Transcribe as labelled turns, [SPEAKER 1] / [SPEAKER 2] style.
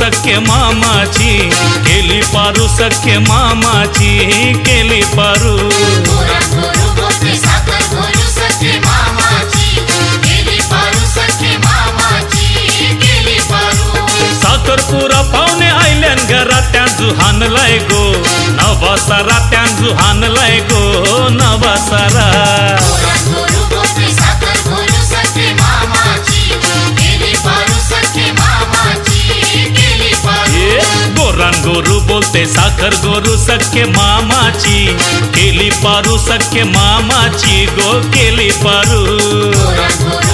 [SPEAKER 1] सख्खे मामाची, केली पारू सख्खे मामाची, केली पारू।
[SPEAKER 2] गोरान गोरू बोलते साखर गोरू सख्खे मामाची, केली पारू सख्खे मामाची, केली पारू।
[SPEAKER 1] साखरपुरा पाहुणे आयल्यान घरात्यान जुहानलाय गो, नवा सारात्यान जुहानलाय गो, नवा सारा।
[SPEAKER 2] गोरान गोरू बोलते साखर गोरू सख्खे मामाची, केली पारू सख्खे मामाची, केली पारू।
[SPEAKER 1] गोरान गोरू बोलते साखर गोरू सख्खे मामाची, केली पारू सख्खे मामाची गो, केली पारू।
[SPEAKER 2] गोरान गोरू